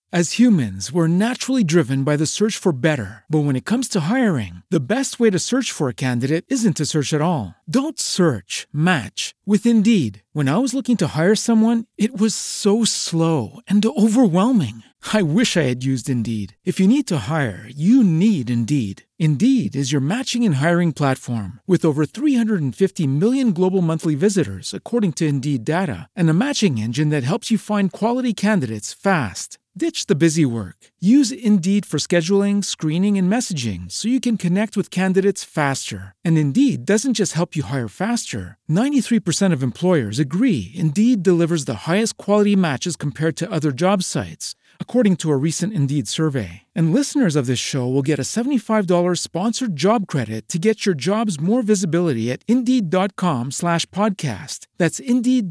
As humans, we're naturally driven by the search for better. But when it comes to hiring, the best way to search for a candidate isn't to search at all. Don't search, match with Indeed. When I was looking to hire someone, it was so slow and overwhelming. I wish I had used Indeed. If you need to hire, you need Indeed. Indeed is your matching and hiring platform with over 350 million global monthly visitors, according to Indeed data, and a matching engine that helps you find quality candidates fast. Ditch the busy work. Use Indeed for scheduling, screening, and messaging so you can connect with candidates faster. And Indeed doesn't just help you hire faster. 93% of employers agree Indeed delivers the highest quality matches compared to other job sites, according to a recent Indeed survey. And listeners of this show will get a $75 sponsored job credit to get your jobs more visibility at Indeed.com/podcast. That's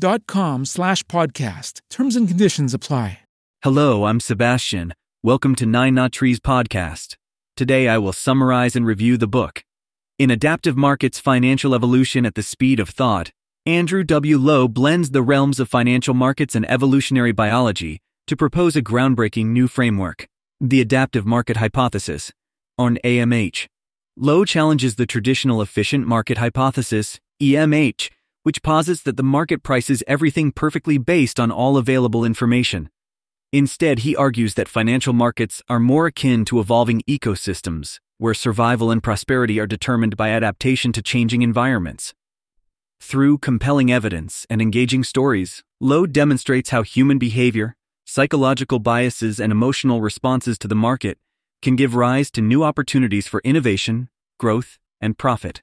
Indeed.com/podcast. Terms and conditions apply. Hello, I'm Sebastian. Welcome to Nine Knot Trees Podcast. Today I will summarize and review the book. In Adaptive Markets: Financial Evolution at the Speed of Thought, Andrew W. Lo blends the realms of financial markets and evolutionary biology to propose a groundbreaking new framework, the Adaptive Market Hypothesis, or AMH. Lo challenges the traditional Efficient Market Hypothesis, EMH, which posits that the market prices everything perfectly based on all available information. Instead, he argues that financial markets are more akin to evolving ecosystems, where survival and prosperity are determined by adaptation to changing environments. Through compelling evidence and engaging stories, Lo demonstrates how human behavior, psychological biases, and emotional responses to the market can give rise to new opportunities for innovation, growth, and profit.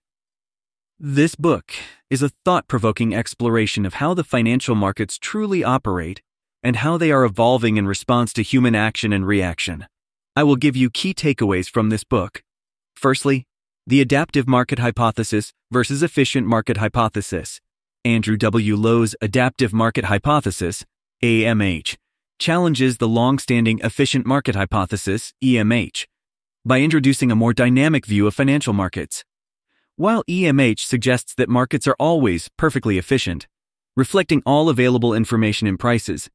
This book is a thought-provoking exploration of how the financial markets truly operate and how they are evolving in response to human action and reaction. I will give you key takeaways from this book. Firstly, the Adaptive Market Hypothesis versus Efficient Market Hypothesis. Andrew W. Lo's Adaptive Market Hypothesis, AMH, challenges the long-standing Efficient Market Hypothesis, EMH, by introducing a more dynamic view of financial markets. While EMH suggests that markets are always perfectly efficient, reflecting all available information and prices,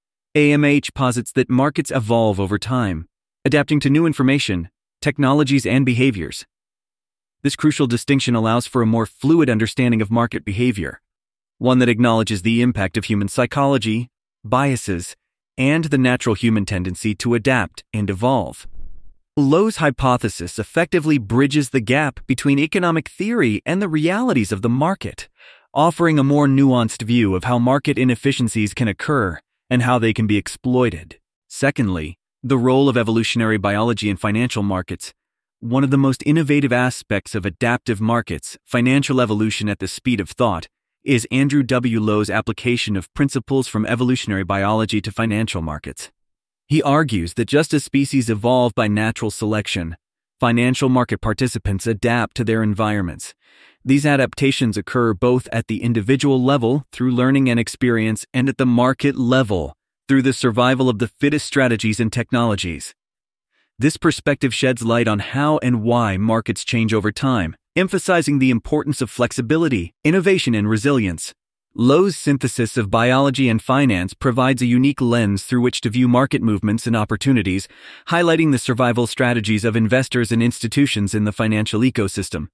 AMH posits that markets evolve over time, adapting to new information, technologies, and behaviors. This crucial distinction allows for a more fluid understanding of market behavior, one that acknowledges the impact of human psychology, biases, and the natural human tendency to adapt and evolve. Lo's hypothesis effectively bridges the gap between economic theory and the realities of the market, offering a more nuanced view of how market inefficiencies can occur and how they can be exploited. Secondly, the role of evolutionary biology in financial markets. One of the most innovative aspects of adaptive markets, financial evolution at the speed of thought, is Andrew W. Lo's application of principles from evolutionary biology to financial markets. He argues that just as species evolve by natural selection, financial market participants adapt to their environments. These adaptations occur both at the individual level through learning and experience and at the market level through the survival of the fittest strategies and technologies. This perspective sheds light on how and why markets change over time, emphasizing the importance of flexibility, innovation, and resilience. Lo's synthesis of biology and finance provides a unique lens through which to view market movements and opportunities, highlighting the survival strategies of investors and institutions in the financial ecosystem.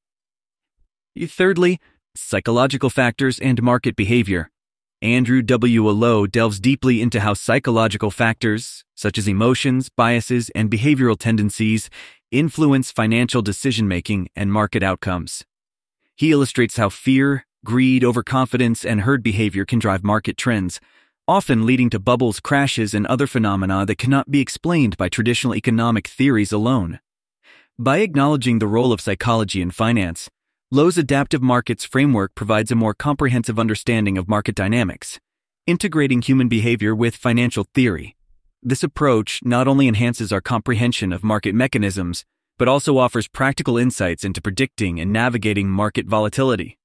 Thirdly, psychological factors and market behavior. Andrew W. Lo delves deeply into how psychological factors, such as emotions, biases, and behavioral tendencies, influence financial decision-making and market outcomes. He illustrates how fear, greed, overconfidence, and herd behavior can drive market trends, often leading to bubbles, crashes, and other phenomena that cannot be explained by traditional economic theories alone. By acknowledging the role of psychology in finance, Lo's Adaptive Markets framework provides a more comprehensive understanding of market dynamics, integrating human behavior with financial theory. This approach not only enhances our comprehension of market mechanisms, but also offers practical insights into predicting and navigating market volatility.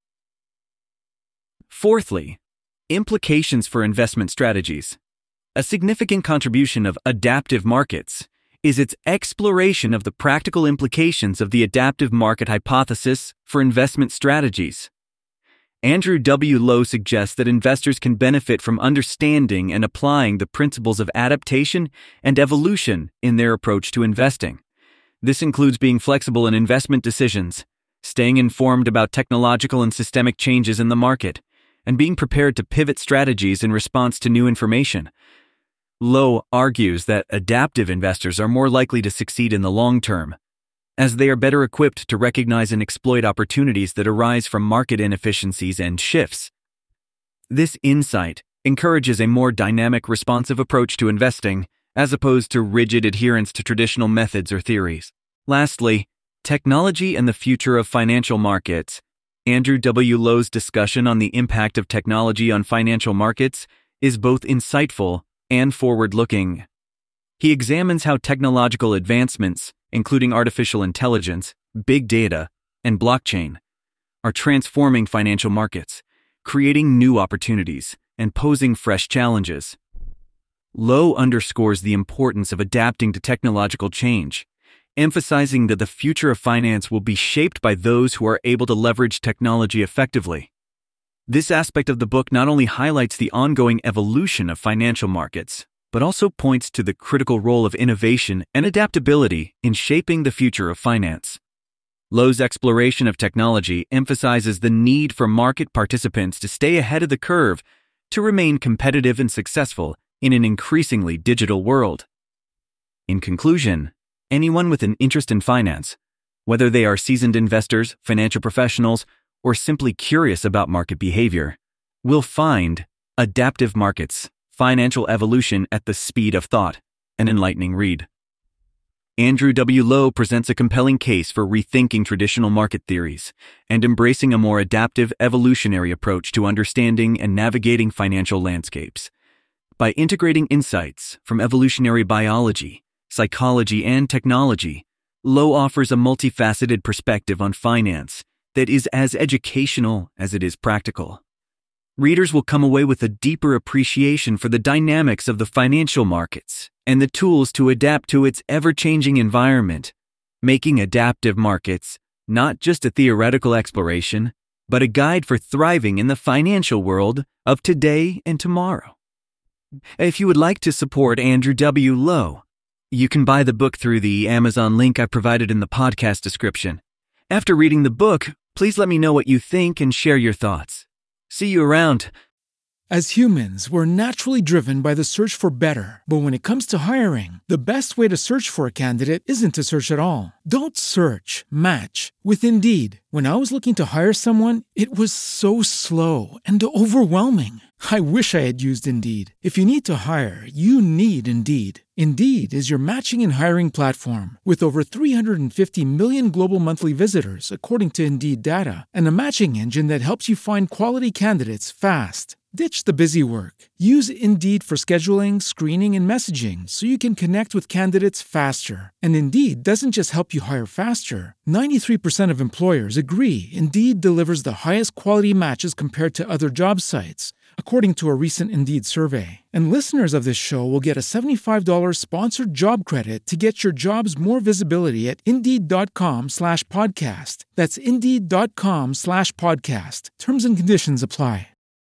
Fourthly, implications for investment strategies. A significant contribution of Adaptive Markets is its exploration of the practical implications of the Adaptive Market Hypothesis for investment strategies. Andrew W. Lo suggests that investors can benefit from understanding and applying the principles of adaptation and evolution in their approach to investing. This includes being flexible in investment decisions, staying informed about technological and systemic changes in the market, and being prepared to pivot strategies in response to new information. Lo argues that adaptive investors are more likely to succeed in the long term, as they are better equipped to recognize and exploit opportunities that arise from market inefficiencies and shifts. This insight encourages a more dynamic, responsive approach to investing, as opposed to rigid adherence to traditional methods or theories. Lastly, technology and the future of financial markets. Andrew W. Lo's discussion on the impact of technology on financial markets is both insightful and forward-looking. He examines how technological advancements, including artificial intelligence, big data, and blockchain, are transforming financial markets, creating new opportunities, and posing fresh challenges. Lo underscores the importance of adapting to technological change, emphasizing that the future of finance will be shaped by those who are able to leverage technology effectively. This aspect of the book not only highlights the ongoing evolution of financial markets, but also points to the critical role of innovation and adaptability in shaping the future of finance. Lo's exploration of technology emphasizes the need for market participants to stay ahead of the curve to remain competitive and successful in an increasingly digital world. In conclusion, anyone with an interest in finance, whether they are seasoned investors, financial professionals, or simply curious about market behavior, will find Adaptive Markets: Financial Evolution at the Speed of Thought an enlightening read. Andrew W. Lo presents a compelling case for rethinking traditional market theories and embracing a more adaptive, evolutionary approach to understanding and navigating financial landscapes. By integrating insights from evolutionary biology, psychology, and technology, Lo offers a multifaceted perspective on finance that is as educational as it is practical. Readers will come away with a deeper appreciation for the dynamics of the financial markets and the tools to adapt to its ever-changing environment, making Adaptive Markets not just a theoretical exploration, but a guide for thriving in the financial world of today and tomorrow. If you would like to support Andrew W. Lo, you can buy the book through the Amazon link I provided in the podcast description. After reading the book, please let me know what you think and share your thoughts. See you around. As humans, we're naturally driven by the search for better. But when it comes to hiring, the best way to search for a candidate isn't to search at all. Don't search, match with Indeed. When I was looking to hire someone, it was so slow and overwhelming. I wish I had used Indeed. If you need to hire, you need Indeed. Indeed is your matching and hiring platform with over 350 million global monthly visitors, according to Indeed data, and a matching engine that helps you find quality candidates fast. Ditch the busy work. Use Indeed for scheduling, screening, and messaging so you can connect with candidates faster. And Indeed doesn't just help you hire faster. 93% of employers agree Indeed delivers the highest quality matches compared to other job sites, according to a recent Indeed survey. And listeners of this show will get a $75 sponsored job credit to get your jobs more visibility at Indeed.com/podcast. That's Indeed.com/podcast. Terms and conditions apply.